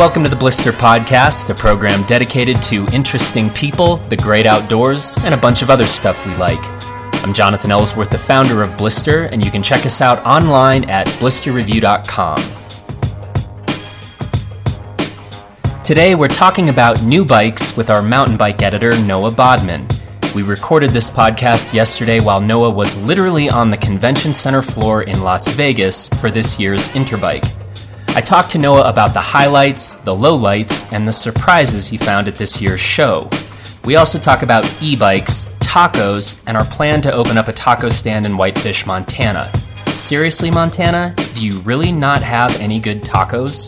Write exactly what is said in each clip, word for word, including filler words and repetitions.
Welcome to the Blister Podcast, a program dedicated to interesting people, the great outdoors, and a bunch of other stuff we like. I'm Jonathan Ellsworth, the founder of Blister, and you can check us out online at blister review dot com. Today we're talking about new bikes with our mountain bike editor, Noah Bodman. We recorded this podcast yesterday while Noah was literally on the convention center floor in Las Vegas for this year's Interbike. I talked to Noah about the highlights, the lowlights, and the surprises he found at this year's show. We also talk about e-bikes, tacos, and our plan to open up a taco stand in Whitefish, Montana. Seriously, Montana? Do you really not have any good tacos?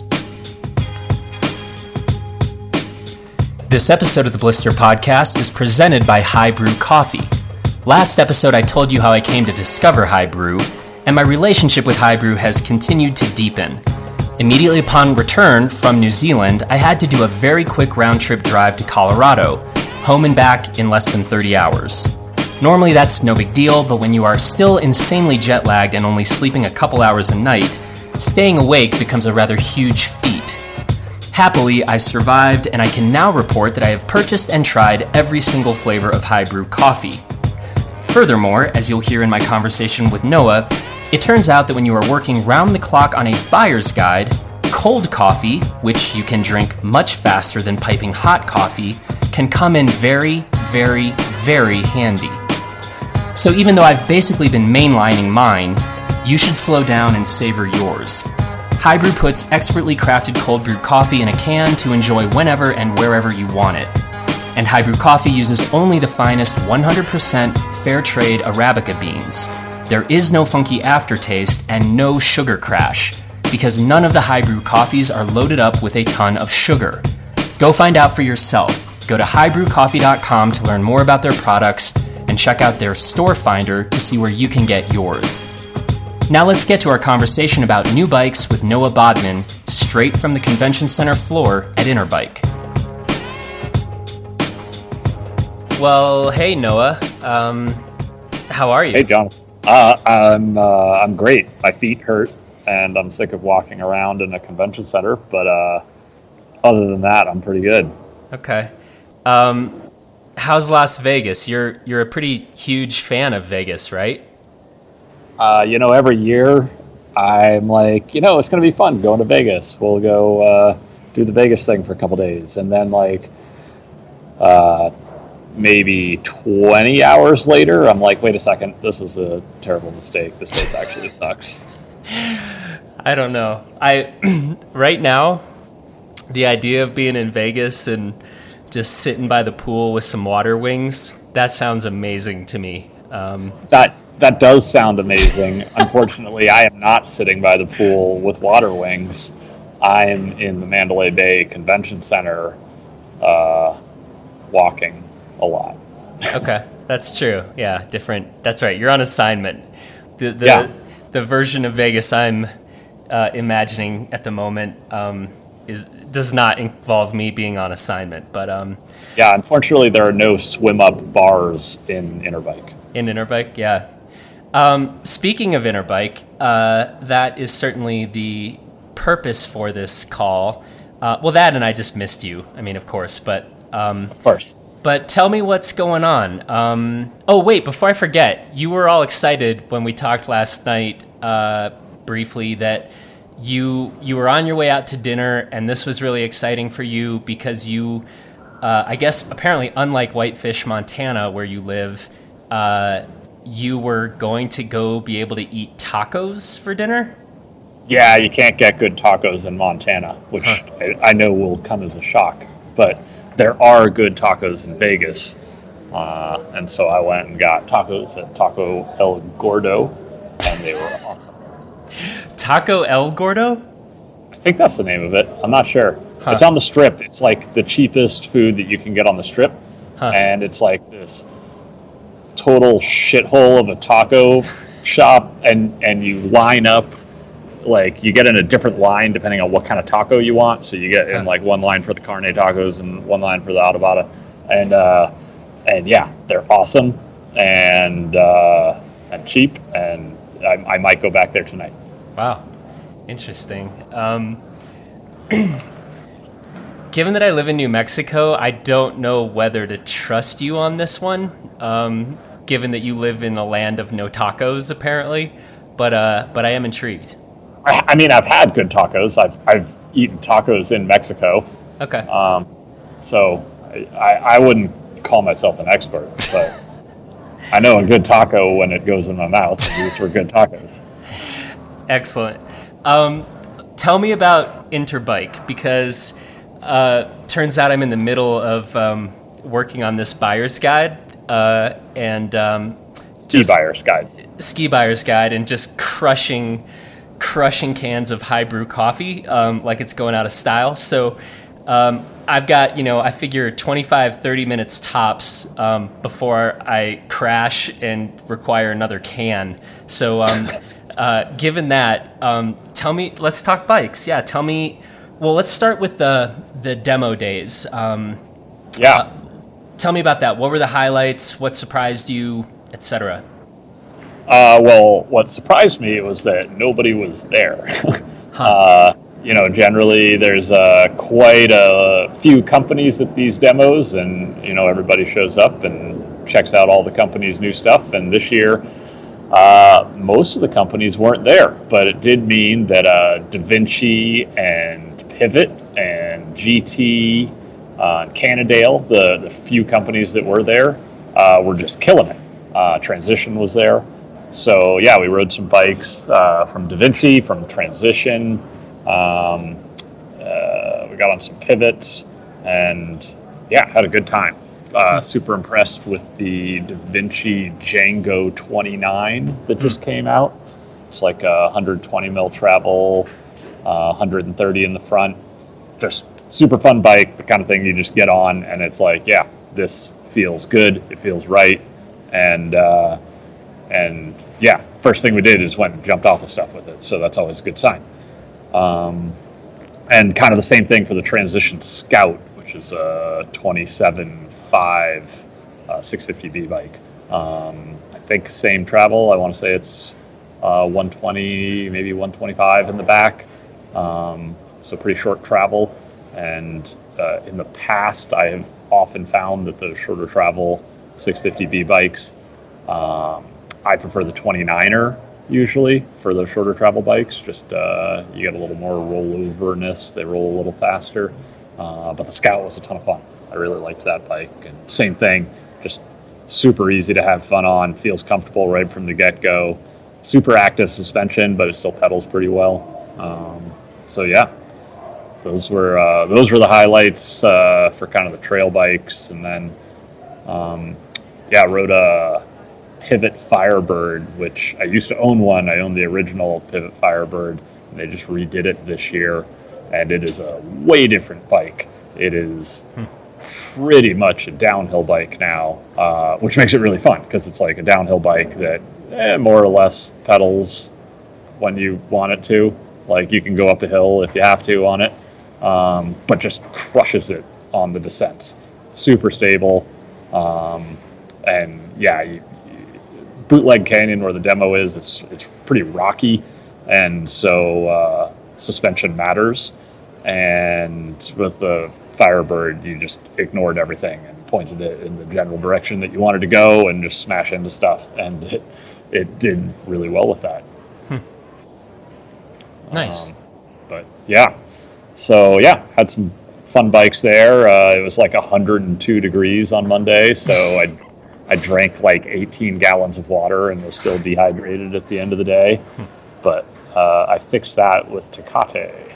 This episode of the Blister Podcast is presented by High Brew Coffee. Last episode I told you how I came to discover High Brew, and my relationship with High Brew has continued to deepen. Immediately upon return from New Zealand, I had to do a very quick round-trip drive to Colorado, home and back in less than thirty hours. Normally that's no big deal, but when you are still insanely jet-lagged and only sleeping a couple hours a night, staying awake becomes a rather huge feat. Happily, I survived, and I can now report that I have purchased and tried every single flavor of High Brew coffee. Furthermore, as you'll hear in my conversation with Noah, it turns out that when you are working round the clock on a buyer's guide, cold coffee, which you can drink much faster than piping hot coffee, can come in very, very, very handy. So even though I've basically been mainlining mine, you should slow down and savor yours. High Brew puts expertly crafted cold brew coffee in a can to enjoy whenever and wherever you want it. And High Brew Coffee uses only the finest one hundred percent fair trade Arabica beans. There is no funky aftertaste and no sugar crash, because none of the High Brew coffees are loaded up with a ton of sugar. Go find out for yourself. Go to high brew coffee dot com to learn more about their products and check out their store finder to see where you can get yours. Now let's get to our conversation about new bikes with Noah Bodman, straight from the convention center floor at Interbike. Well, hey Noah, um, how are you? Hey John. Uh, I'm uh, I'm great. My feet hurt, and I'm sick of walking around in a convention center. But uh, other than that, I'm pretty good. Okay. Um, how's Las Vegas? You're you're a pretty huge fan of Vegas, right? Uh, you know, every year I'm like, you know, it's going to be fun going to Vegas. We'll go uh, do the Vegas thing for a couple days, and then like. Uh, Maybe twenty hours later, I'm like, wait a second, this was a terrible mistake. This place actually sucks. I don't know. I right now, the idea of being in Vegas and just sitting by the pool with some water wings, that sounds amazing to me. Um, that that does sound amazing. Unfortunately, I am not sitting by the pool with water wings. I am in the Mandalay Bay Convention Center uh, walking a lot. Okay, that's true. Yeah, different. That's right. You're on assignment. The the yeah. the version of Vegas I'm uh, imagining at the moment um, is does not involve me being on assignment. But um, yeah, unfortunately, there are no swim up bars in Interbike. In Interbike, yeah. Um, speaking of Interbike, uh, that is certainly the purpose for this call. Uh, well, that and I just missed you. I mean, of course, but um, of course. But tell me what's going on. Um, oh, wait, before I forget, you were all excited when we talked last night uh, briefly that you you were on your way out to dinner, and this was really exciting for you because you, uh, I guess, apparently, unlike Whitefish, Montana, where you live, uh, you were going to go be able to eat tacos for dinner? Yeah, you can't get good tacos in Montana, which huh. I, I know will come as a shock, but there are good tacos in Vegas, uh, and so I went and got tacos at Taco El Gordo, and they were awesome. Taco El Gordo? I think that's the name of it. I'm not sure. Huh. It's on the Strip. It's like the cheapest food that you can get on the Strip, huh. and it's like this total shithole of a taco shop, and, and you line up. Like, you get in a different line depending on what kind of taco you want. So you get in, like, one line for the carne tacos and one line for the adobada. And, uh, and yeah, they're awesome and uh, and cheap. And I, I might go back there tonight. Wow. Interesting. Um, given that I live in New Mexico, I don't know whether to trust you on this one, um, given that you live in the land of no tacos, apparently. But uh, but I am intrigued. I, I mean, I've had good tacos. I've I've eaten tacos in Mexico. Okay. Um, so I, I wouldn't call myself an expert, but I know a good taco when it goes in my mouth. These were good tacos. Excellent. Um, tell me about Interbike, because uh, turns out I'm in the middle of um, working on this buyer's guide uh, and um, ski buyer's guide. Ski buyer's guide, and just crushing, crushing cans of high brew coffee um, like it's going out of style. So um, I've got, you know, I figure twenty-five, thirty minutes tops um, before I crash and require another can. So. Um, Uh, given that, um, tell me, let's talk bikes. Yeah, tell me, well, let's start with the, the demo days. Um, yeah. Uh, tell me about that. What were the highlights? What surprised you, et cetera? Uh, well, what surprised me was that nobody was there. huh. uh, you know, generally there's uh, quite a few companies at these demos, and, you know, everybody shows up and checks out all the company's new stuff. And this year, Uh, most of the companies weren't there, but it did mean that uh, DaVinci and Pivot and G T, uh, Cannondale, the, the few companies that were there, uh, were just killing it. Uh, Transition was there. So, yeah, we rode some bikes uh, from DaVinci, from Transition. Um, uh, we got on some pivots, and, yeah, had a good time. Uh, super impressed with the DaVinci Django twenty-nine that just came out. It's like a one hundred twenty mil travel, uh, one hundred thirty in the front. Just super fun bike, the kind of thing you just get on and it's like, yeah, this feels good. It feels right. And, uh, and yeah, first thing we did is went and jumped off of stuff with it. So that's always a good sign. Um, and kind of the same thing for the Transition Scout, which is a twenty-seven five uh, six fifty B bike. Um, I think same travel. I want to say it's uh, one twenty, maybe one twenty-five in the back. Um, so pretty short travel. And uh, in the past, I have often found that the shorter travel six fifty B bikes, um, I prefer the twenty-niner usually for those shorter travel bikes. Just uh, you get a little more rolloverness. They roll a little faster. Uh, but the Scout was a ton of fun. I really liked that bike. And same thing, just super easy to have fun on, feels comfortable right from the get-go. Super active suspension, but it still pedals pretty well. Um, so yeah, those were uh, those were the highlights uh, for kind of the trail bikes. And then, um, yeah, I rode a Pivot Firebird, which I used to own one. I owned the original Pivot Firebird, and they just redid it this year. And it is a way different bike. It is hmm. pretty much a downhill bike now, uh, which makes it really fun because it's like a downhill bike that eh, more or less pedals when you want it to. Like you can go up a hill if you have to on it, um, but just crushes it on the descents. Super stable. Um, and yeah, you, you, Bootleg Canyon where the demo is, it's, it's pretty rocky. And so, uh, suspension matters, and with the Firebird you just ignored everything and pointed it in the general direction that you wanted to go and just smash into stuff, and it it did really well with that. Hmm. Nice. Um, but yeah, so yeah, had some fun bikes there. Uh, it was like one hundred two degrees on Monday, so I I drank like eighteen gallons of water and was still dehydrated at the end of the day, but Uh, I fixed that with Tecate.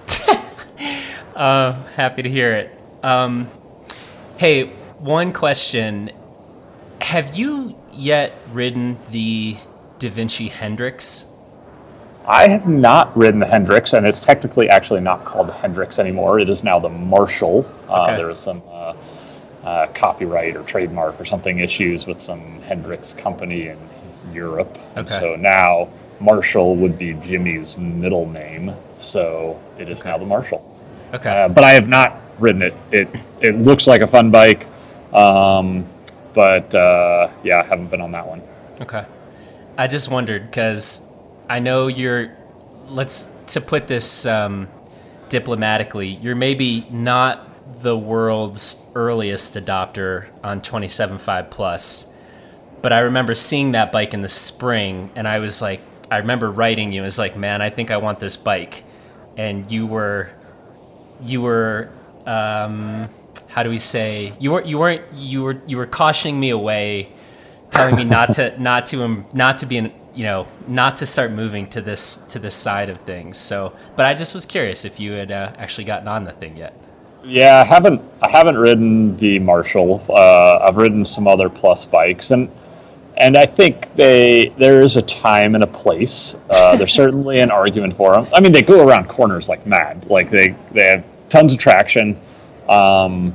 uh, happy to hear it. Um, hey, one question. Have you yet ridden the DaVinci Hendrix? I have not ridden the Hendrix, and it's technically actually not called the Hendrix anymore. It is now the Marshall. Uh, okay. There was some uh, uh, copyright or trademark or something issues with some Hendrix company in Europe. Okay. So now Marshall would be Jimmy's middle name, so it is okay. now the Marshall. Okay. Uh, but I have not ridden it. It it looks like a fun bike, um, but uh, yeah, I haven't been on that one. Okay. I just wondered because I know you're. Let's to put this um, diplomatically. You're maybe not the world's earliest adopter on twenty-seven point five Plus, but I remember seeing that bike in the spring, and I was like, I remember writing you, I was like, man, I think I want this bike. And you were, you were, um, how do we say, you weren't, you weren't, you were, you were cautioning me away, telling me not to, not to, um, not to be in, you know, not to start moving to this, to this side of things. So, but I just was curious if you had uh, actually gotten on the thing yet. Yeah, I haven't, I haven't ridden the Marshall. Uh, I've ridden some other Plus bikes, and, and I think they, there is a time and a place. Uh, there's certainly an argument for them. I mean, they go around corners like mad. Like they, they have tons of traction. Um,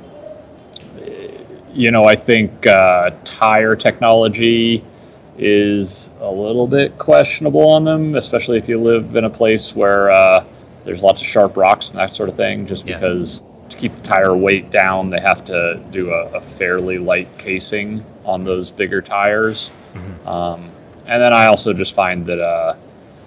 you know, I think uh, tire technology is a little bit questionable on them, especially if you live in a place where uh, there's lots of sharp rocks and that sort of thing, just yeah. because to keep the tire weight down, they have to do a, a fairly light casing on those bigger tires. Mm-hmm. Um, and then I also just find that uh,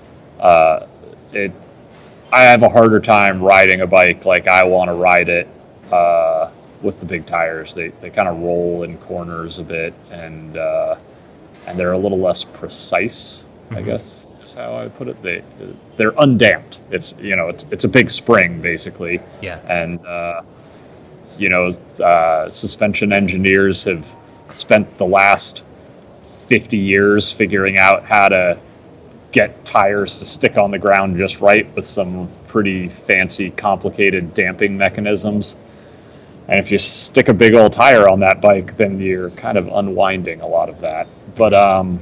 uh, it, I have a harder time riding a bike like I want to ride it uh, with the big tires. They they kind of roll in corners a bit, and uh, and they're a little less precise, mm-hmm. I guess is how I put it. They they're undamped. It's you know it's it's a big spring basically. Yeah. And uh, you know uh, suspension engineers have spent the last fifty years figuring out how to get tires to stick on the ground just right with some pretty fancy, complicated damping mechanisms. And if you stick a big old tire on that bike, then you're kind of unwinding a lot of that. But um,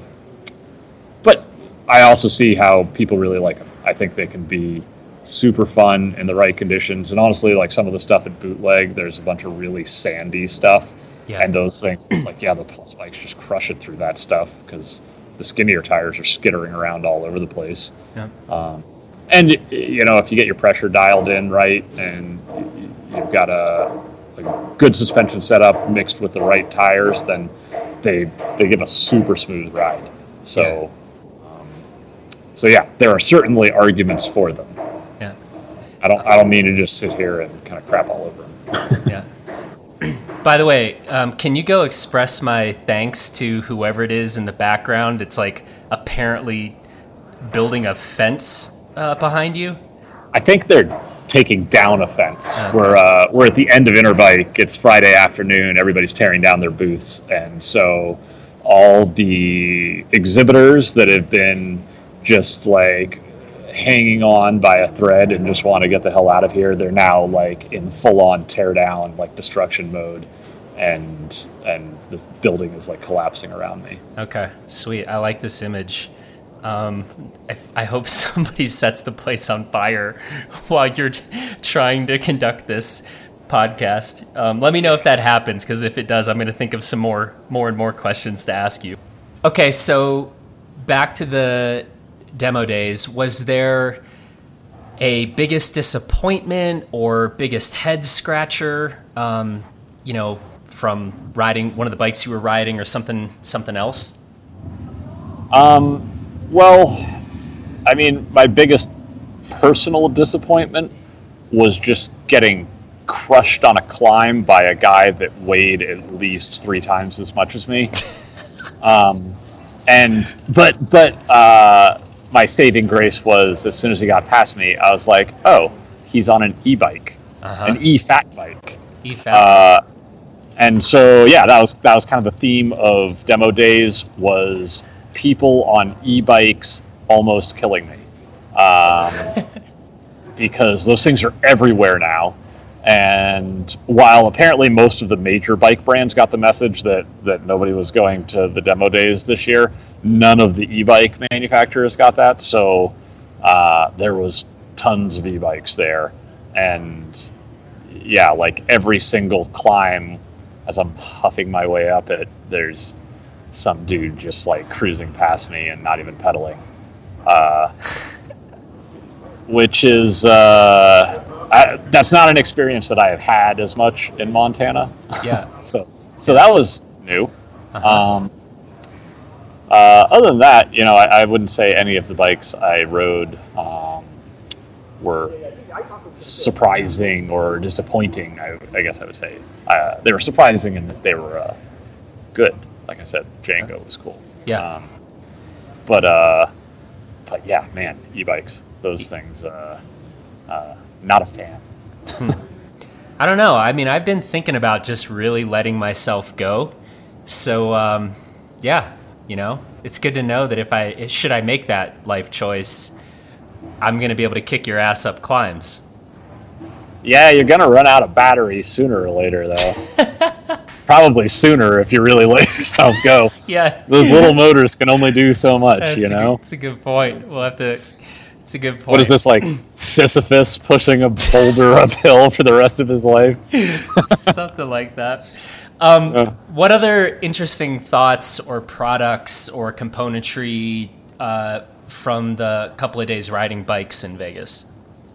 but I also see how people really like them. I think they can be super fun in the right conditions. And honestly, like some of the stuff at Bootleg, there's a bunch of really sandy stuff. Yeah. And those things, it's like, yeah, the Plus bikes just crush it through that stuff because the skinnier tires are skittering around all over the place. Yeah. Um, and, you know, if you get your pressure dialed in right and you've got a, a good suspension setup mixed with the right tires, then they they give a super smooth ride. So, yeah. Um, so yeah, there are certainly arguments for them. Yeah. I don't I don't mean to just sit here and kind of crap all over them. Yeah. By the way, um, can you go express my thanks to whoever it is in the background? It's like apparently building a fence uh, behind you. I think they're taking down a fence. Okay. We're uh, we're at the end of Interbike. It's Friday afternoon. Everybody's tearing down their booths, and so all the exhibitors that have been just like hanging on by a thread and just want to get the hell out of here, they're now like in full-on tear down, like destruction mode, and and the building is like collapsing around me. Okay, sweet. I like this image. Um, I, I hope somebody sets the place on fire while you're trying to conduct this podcast. Um, let me know if that happens, because if it does, I'm going to think of some more, more and more questions to ask you. Okay, so back to the demo days. Was there a biggest disappointment or biggest head scratcher, um, you know, from riding one of the bikes you were riding or something, something else? Um, well, I mean, my biggest personal disappointment was just getting crushed on a climb by a guy that weighed at least three times as much as me. um, and, but, but, uh, my saving grace was as soon as he got past me, I was like, oh, he's on an e-bike, uh-huh. an e-fat bike. E-fat. Uh, and so, yeah, that was, that was kind of the theme of demo days, was people on e-bikes almost killing me. Um, because those things are everywhere now. And while apparently most of the major bike brands got the message that, that nobody was going to the demo days this year, none of the e-bike manufacturers got that. So uh, there was tons of e-bikes there. And yeah, like every single climb, as I'm huffing my way up it, there's some dude just like cruising past me and not even pedaling. Uh, which is... Uh, I, that's not an experience that I have had as much in Montana. Yeah. so, so that was new. Uh-huh. Um, uh, other than that, you know, I, I wouldn't say any of the bikes I rode um, were surprising or disappointing. I, I guess I would say uh, they were surprising in that they were uh, good. Like I said, Django was cool. Yeah. Um, but uh, but yeah, man, e-bikes, those things. Uh, uh, not a fan. Hmm. I don't know. I mean, I've been thinking about just really letting myself go. So um, yeah, you know, it's good to know that if I should I make that life choice, I'm going to be able to kick your ass up climbs. Yeah, you're going to run out of batteries sooner or later, though. Probably sooner if you really let yourself go. Yeah. Those little motors can only do so much, That's you know? It's a good point. We'll have to... It's a good point. What is this, like Sisyphus pushing a boulder uphill for the rest of his life? Something like that. Um, uh. What other interesting thoughts or products or componentry uh, from the couple of days riding bikes in Vegas?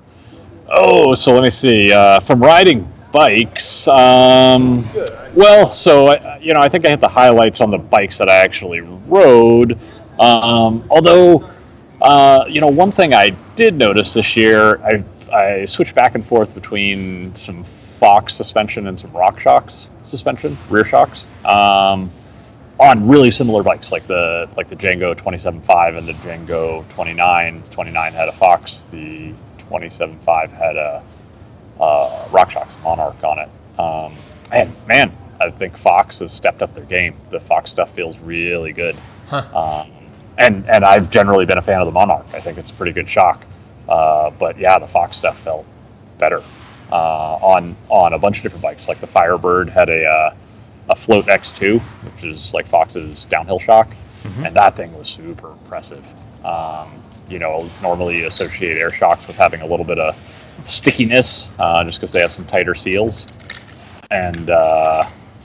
Oh, so let me see. Uh, from riding bikes, um, well, so, you know, I think I hit the highlights on the bikes that I actually rode. Um, although, uh, you know, one thing I did notice this year, I I switched back and forth between some Fox suspension and some RockShox suspension, rear shocks, um, on really similar bikes, like the like the Django twenty-seven point five and the Django twenty-nine. twenty-nine had a Fox, the twenty-seven point five had a uh, RockShox Monarch on it. Um, and man, I think Fox has stepped up their game. The Fox stuff feels really good. Huh. Um, and and I've generally been a fan of the Monarch. I think it's a pretty good shock. Uh, but yeah, the Fox stuff felt better uh, on on a bunch of different bikes. Like the Firebird had a uh, a Float X two, which is like Fox's downhill shock, mm-hmm. and that thing was super impressive. Um, you know, normally you associate air shocks with having a little bit of stickiness, uh, just because they have some tighter seals, and uh,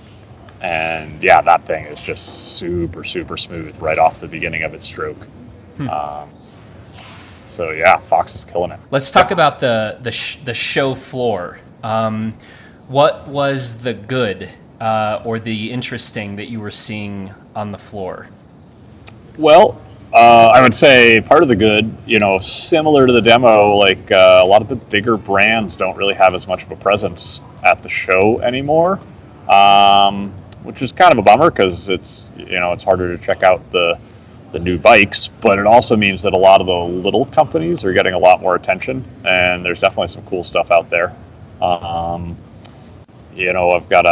and yeah, that thing is just super super smooth right off the beginning of its stroke. Hmm. Um, so yeah, Fox is killing it. Let's talk about the the sh- the show floor. Um, what was the good uh, or the interesting that you were seeing on the floor? Well, uh, I would say part of the good, you know, similar to the demo, like uh, a lot of the bigger brands don't really have as much of a presence at the show anymore, um, which is kind of a bummer because it's, you know, it's harder to check out the the new bikes, but it also means that a lot of the little companies are getting a lot more attention, and there's definitely some cool stuff out there. Um, you know, I've got a,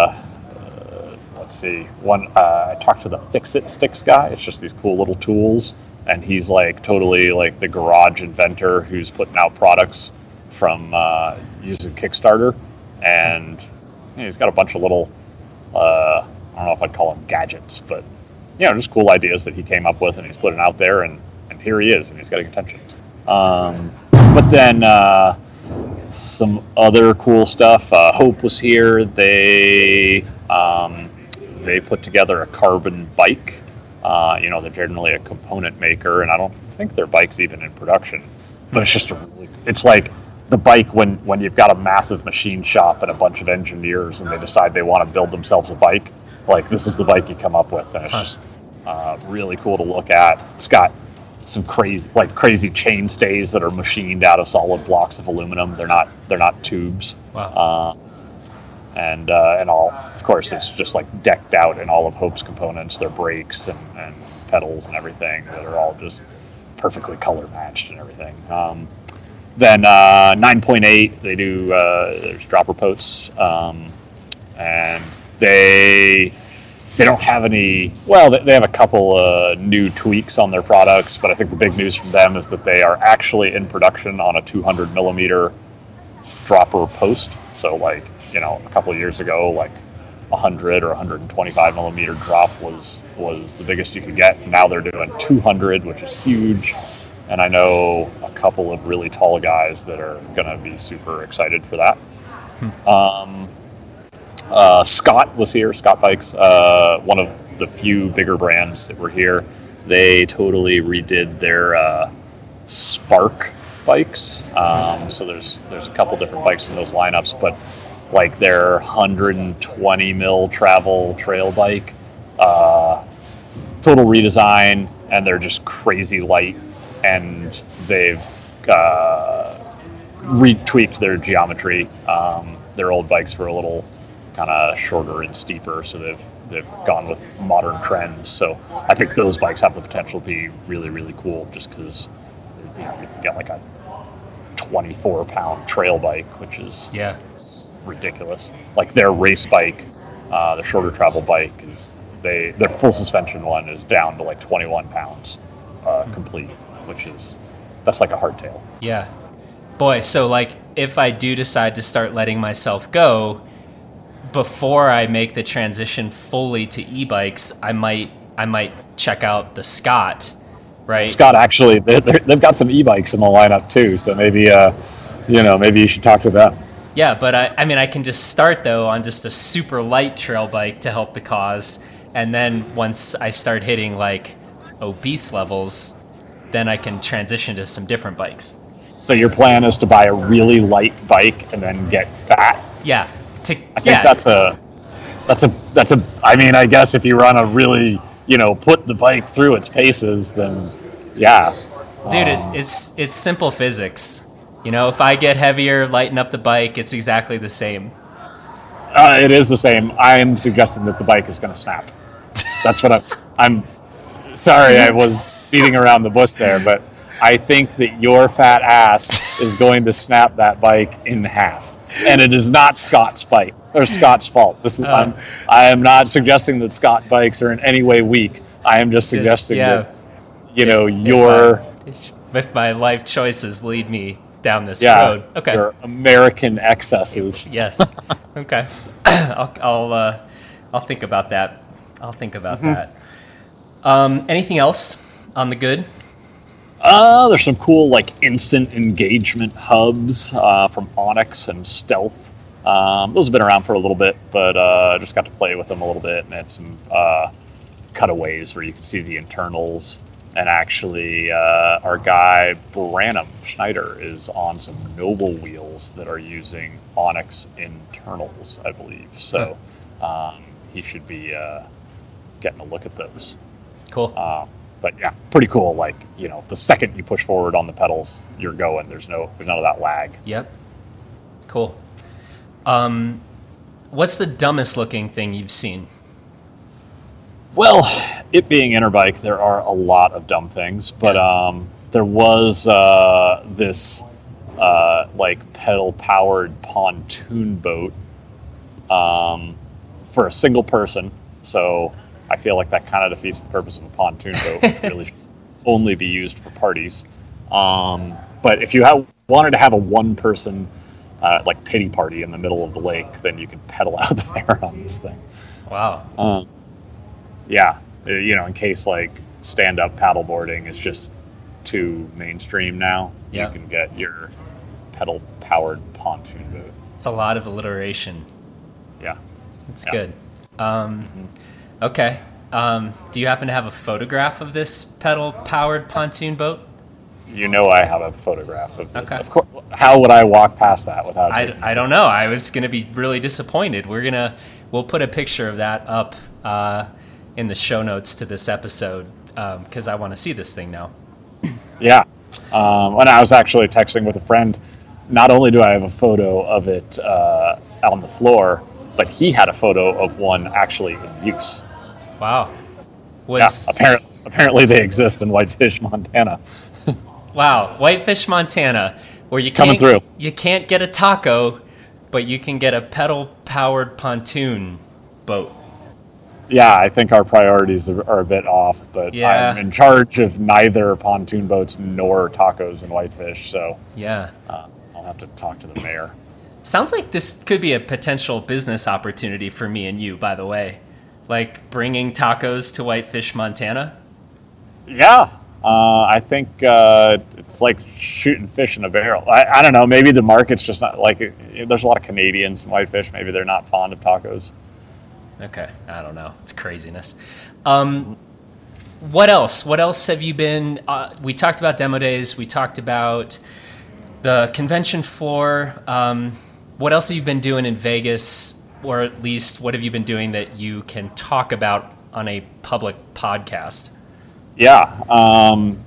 uh, let's see, one, uh, I talked to the Fix-It Sticks guy. It's just these cool little tools, and he's like totally like the garage inventor who's putting out products from uh, using Kickstarter, and you know, he's got a bunch of little, uh, I don't know if I'd call them gadgets, but you know, just cool ideas that he came up with, and he's putting out there, and, and here he is, and he's getting attention. Um, but then uh, some other cool stuff. Uh, Hope was here. They um, they put together a carbon bike. Uh, you know, they're generally a component maker, and I don't think their bike's even in production. But it's just a really, it's like the bike when, when you've got a massive machine shop and a bunch of engineers, and they decide they want to build themselves a bike. Like, this is the bike you come up with, and it's just uh, really cool to look at. It's got some crazy, like crazy chain stays that are machined out of solid blocks of aluminum. They're not, they're not tubes. Wow. Uh, and uh, and all, of course, it's just like decked out in all of Hope's components. Their brakes and, and pedals and everything that are all just perfectly color matched and everything. Um, then uh, nine point eight, they do uh, there's dropper posts, um, and They they don't have any, well, they have a couple uh, new tweaks on their products, but I think the big news from them is that they are actually in production on a two hundred millimeter dropper post. So like, you know, a couple of years ago, like one hundred or one twenty-five millimeter drop was, was the biggest you could get. Now they're doing two hundred, which is huge. And I know a couple of really tall guys that are going to be super excited for that. Hmm. Um, Uh, Scott was here, Scott Bikes, uh, one of the few bigger brands that were here. They totally redid their uh, Spark bikes. Um, so there's there's a couple different bikes in those lineups, but like their one hundred twenty mil travel trail bike, uh, total redesign, and they're just crazy light, and they've uh, retweaked their geometry. Um, their old bikes were a little kind of shorter and steeper, so they've they've gone with modern trends. So I think those bikes have the potential to be really, really cool, just because you know, you can get like a twenty-four pound trail bike, which is yeah ridiculous. Like their race bike, uh, the shorter travel bike, is they their full suspension one is down to like twenty-one pounds uh, complete, which is that's like a hardtail. Yeah, boy. So like, if I do decide to start letting myself go before I make the transition fully to e-bikes, I might I might check out the Scott. Right. Scott, actually, they they've got some e-bikes in the lineup too, so maybe, uh, you know, maybe you should talk to them. Yeah, but I, I mean, I can just start though on just a super light trail bike to help the cause, and then once I start hitting like obese levels, then I can transition to some different bikes. So your plan is to buy a really light bike and then get fat? Yeah. To, I think yeah. that's a that's a that's a. I mean, I guess if you run a really you know, put the bike through its paces, then yeah. Dude, um, it's, it's it's simple physics. You know, if I get heavier, lighten up the bike, it's exactly the same. Uh, it is the same. I am suggesting that the bike is going to snap. That's what I'm... I'm sorry I was beating around the bush there, but I think that your fat ass is going to snap that bike in half. And it is not Scott's bike. Or Scott's fault. This is. Uh, I'm, I am not suggesting that Scott bikes are in any way weak. I am just suggesting just, yeah, that, you if, know, your... If, I, if my life choices lead me down this yeah, road. Okay. Your American excesses. Yes. Okay. I'll I'll, uh, I'll think about that. I'll think about mm-hmm. that. Um, anything else on the good? Uh, there's some cool, like, instant engagement hubs uh, from Onyx and Stealth. Um, those have been around for a little bit, but uh, just got to play with them a little bit and had some uh, cutaways where you can see the internals. And actually, uh, our guy Branham Schneider is on some Noble wheels that are using Onyx internals, I believe. So um, he should be uh, getting a look at those. Cool. Uh, but yeah, pretty cool. Like, you know, the second you push forward on the pedals, you're going. There's no, there's none of that lag. Yep. Cool. Um, what's the dumbest looking thing you've seen? Well, it being Interbike, there are a lot of dumb things, but um, there was uh, this uh, like pedal-powered pontoon boat um, for a single person. So I feel like that kind of defeats the purpose of a pontoon boat, which really should only be used for parties. Um, but if you have, wanted to have a one-person Uh, like pity party in the middle of the lake, then you can pedal out there on this thing. Wow. Um, yeah, you know, in case like stand-up paddleboarding is just too mainstream now, yep. You can get your pedal-powered pontoon boat. It's a lot of alliteration. Yeah. It's yeah. good. Um, mm-hmm. Okay. Um, do you happen to have a photograph of this pedal-powered pontoon boat? You know I have a photograph of this. Okay. Of course, how would I walk past that without I, you? I don't know. I was going to be really disappointed. We're going to, we'll put a picture of that up uh, in the show notes to this episode because um, I want to see this thing now. Yeah. Um, when I was actually texting with a friend, not only do I have a photo of it uh, on the floor, but he had a photo of one actually in use. Wow. Was... Yeah, apparently, apparently they exist in Whitefish, Montana. Wow, Whitefish, Montana, where you Coming can't through. you can't get a taco, but you can get a pedal-powered pontoon boat. Yeah, I think our priorities are, are a bit off, but yeah. I'm in charge of neither pontoon boats nor tacos in Whitefish, so yeah, uh, I'll have to talk to the mayor. Sounds like this could be a potential business opportunity for me and you, by the way. Like bringing tacos to Whitefish, Montana? Yeah. Uh, I think uh, it's like shooting fish in a barrel. I, I don't know. Maybe the market's just not like it, there's a lot of Canadians in Whitefish. Maybe they're not fond of tacos. Okay, I don't know. It's craziness. Um, what else? What else have you been? Uh, we talked about demo days. We talked about the convention floor. Um, what else have you been doing in Vegas, or at least what have you been doing that you can talk about on a public podcast? Yeah, um,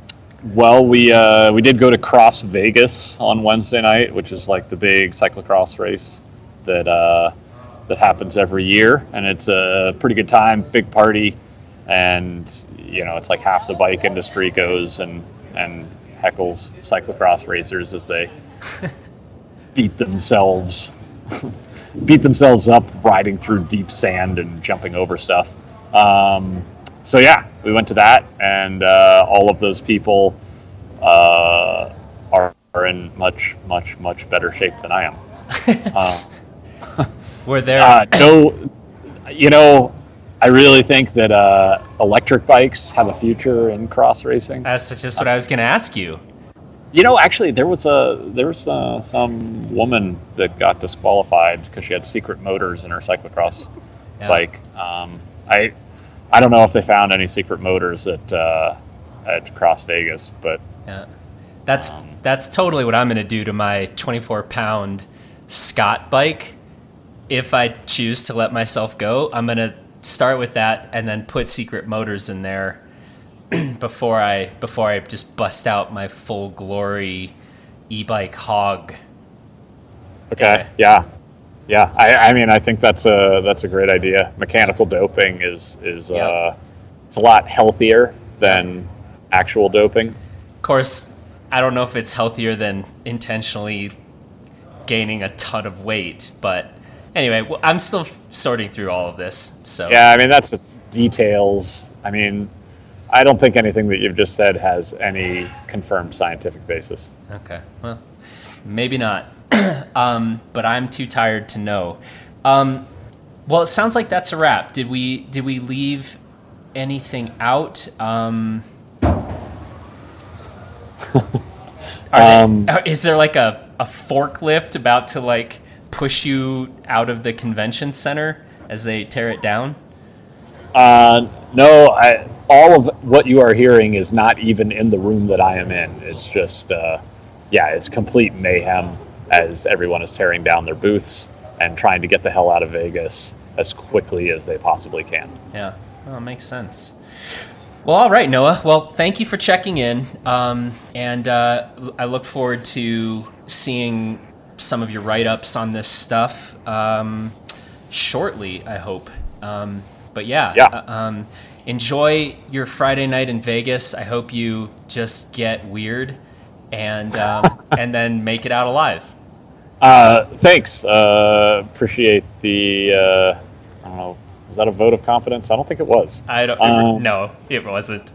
well, we uh, we did go to Cross Vegas on Wednesday night, which is like the big cyclocross race that uh, that happens every year, and it's a pretty good time, big party, and you know it's like half the bike industry goes and and heckles cyclocross racers as they beat themselves beat themselves up riding through deep sand and jumping over stuff. Um, so yeah, we went to that, and uh, all of those people uh, are, are in much, much, much better shape than I am. uh, We're there. Uh, no, you know, I really think that uh, electric bikes have a future in cross racing. That's just what I was going to ask you. You know, actually, there was a there was uh, some woman that got disqualified because she had secret motors in her cyclocross yeah. bike. Um, I I don't know if they found any secret motors at uh, at Cross Vegas, but yeah, that's um, that's totally what I'm going to do to my twenty-four pound Scott bike. If I choose to let myself go, I'm going to start with that and then put secret motors in there before I before I just bust out my full glory e-bike hog. Okay. Yeah. Yeah. I, I mean, I think that's a that's a great idea. Mechanical doping is is yep. uh, it's a lot healthier than actual doping. Of course, I don't know if it's healthier than intentionally gaining a ton of weight, but anyway, well, I'm still f- sorting through all of this. So yeah, I mean that's details. I mean, I don't think anything that you've just said has any confirmed scientific basis. Okay, well, maybe not. um, but I'm too tired to know. Um, well, it sounds like that's a wrap. Did we did we leave anything out? Um, are um, they, is there like a, a forklift about to like push you out of the convention center as they tear it down? Uh, no, I, all of what you are hearing is not even in the room that I am in. It's just, uh, yeah, it's complete mayhem as everyone is tearing down their booths and trying to get the hell out of Vegas as quickly as they possibly can. Yeah, well, it makes sense. Well, all right, Noah. Well, thank you for checking in, um, and uh, I look forward to seeing some of your write-ups on this stuff um, shortly, I hope. Um, but yeah, yeah. Uh, um, enjoy your Friday night in Vegas. I hope you just get weird and um, and then make it out alive. Uh, thanks. Uh, appreciate the, uh, I don't know, was that a vote of confidence? I don't think it was. I don't, um, no, it wasn't.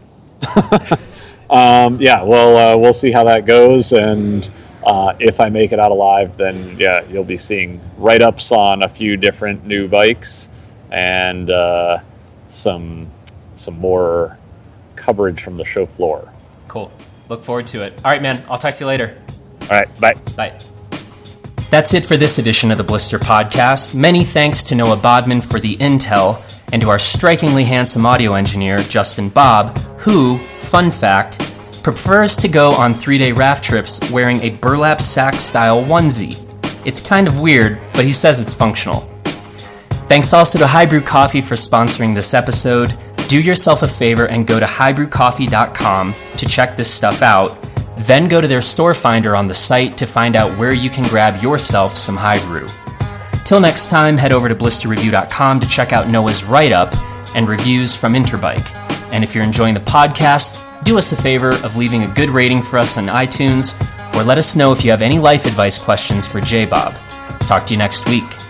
um, yeah, well, uh, we'll see how that goes, and uh, if I make it out alive, then yeah, you'll be seeing write-ups on a few different new bikes and uh, some some more coverage from the show floor. Cool. Look forward to it. All right, man. I'll talk to you later. All right. Bye. Bye. That's it for this edition of the Blister Podcast. Many thanks to Noah Bodman for the intel, and to our strikingly handsome audio engineer, Justin Bob, who, fun fact, prefers to go on three-day raft trips wearing a burlap sack-style onesie. It's kind of weird, but he says it's functional. Thanks also to High Brew Coffee for sponsoring this episode. Do yourself a favor and go to high brew coffee dot com to check this stuff out. Then go to their store finder on the site to find out where you can grab yourself some High Brew. Till next time, head over to blister review dot com to check out Noah's write-up and reviews from Interbike. And if you're enjoying the podcast, do us a favor of leaving a good rating for us on iTunes, or let us know if you have any life advice questions for J-Bob. Talk to you next week.